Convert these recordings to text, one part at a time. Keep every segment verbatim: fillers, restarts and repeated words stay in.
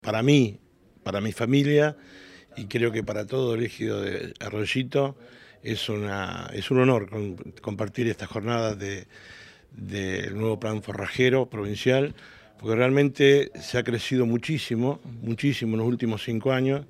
para mí, para mi familia y creo que para todo el ejido de Arroyito es, una, es un honor con, compartir estas jornadas del de, de nuevo plan forrajero provincial, porque realmente se ha crecido muchísimo, muchísimo en los últimos cinco años.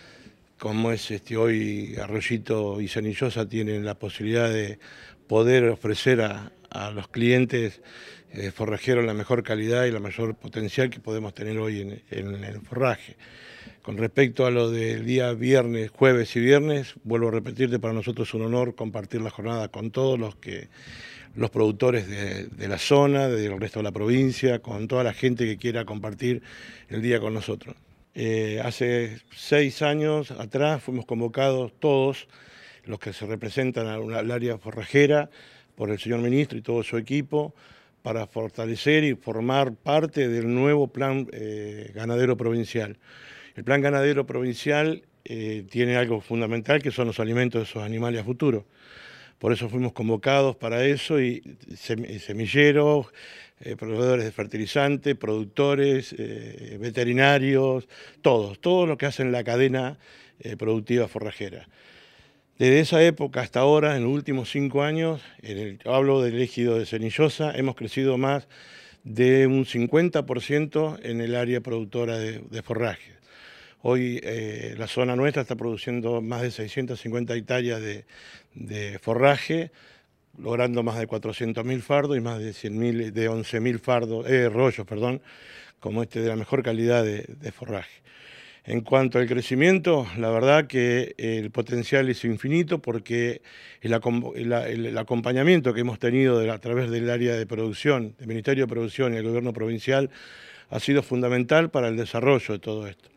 Como es este, hoy Arroyito y Cenillosa tienen la posibilidad de poder ofrecer a, a los clientes eh, forrajeros la mejor calidad y la mayor potencial que podemos tener hoy en, en el forraje. Con respecto a lo del día viernes, jueves y viernes, vuelvo a repetirte, para nosotros es un honor compartir la jornada con todos los que los productores de, de la zona, del resto de la provincia, con toda la gente que quiera compartir el día con nosotros. Eh, hace seis años atrás fuimos convocados todos los que se representan al área forrajera por el señor ministro y todo su equipo para fortalecer y formar parte del nuevo plan eh, ganadero provincial. El plan ganadero provincial eh, tiene algo fundamental que son los alimentos de esos animales a futuro. Por eso fuimos convocados para eso y semilleros, eh, proveedores de fertilizantes, productores, eh, veterinarios, todos, todo lo que hacen la cadena eh, productiva forrajera. Desde esa época hasta ahora, en los últimos cinco años, en el, hablo del ejido de Cenillosa, hemos crecido más de un cincuenta por ciento en el área productora de, de forraje. Hoy eh, la zona nuestra está produciendo más de seiscientas cincuenta hectáreas de, de forraje, logrando más de cuatrocientos mil fardos y más de cien mil, de once mil fardos, eh, rollos, perdón, como este de la mejor calidad de, de forraje. En cuanto al crecimiento, la verdad que el potencial es infinito porque el, el, el acompañamiento que hemos tenido de, a través del área de producción, del Ministerio de Producción y el Gobierno Provincial, ha sido fundamental para el desarrollo de todo esto.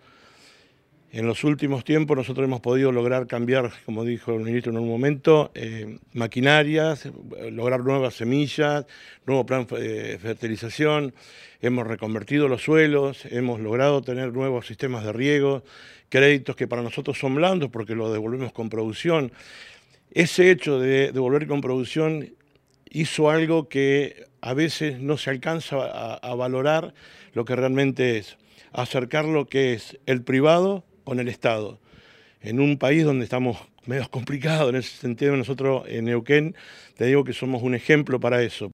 En los últimos tiempos nosotros hemos podido lograr cambiar, como dijo el ministro en un momento, eh, maquinarias, lograr nuevas semillas, nuevo plan de fertilización, hemos reconvertido los suelos, hemos logrado tener nuevos sistemas de riego, créditos que para nosotros son blandos porque los devolvemos con producción. Ese hecho de devolver con producción hizo algo que a veces no se alcanza a, a valorar lo que realmente es, acercar lo que es el privado con el Estado. En un país donde estamos medio complicados en ese sentido, nosotros en Neuquén, te digo que somos un ejemplo para eso.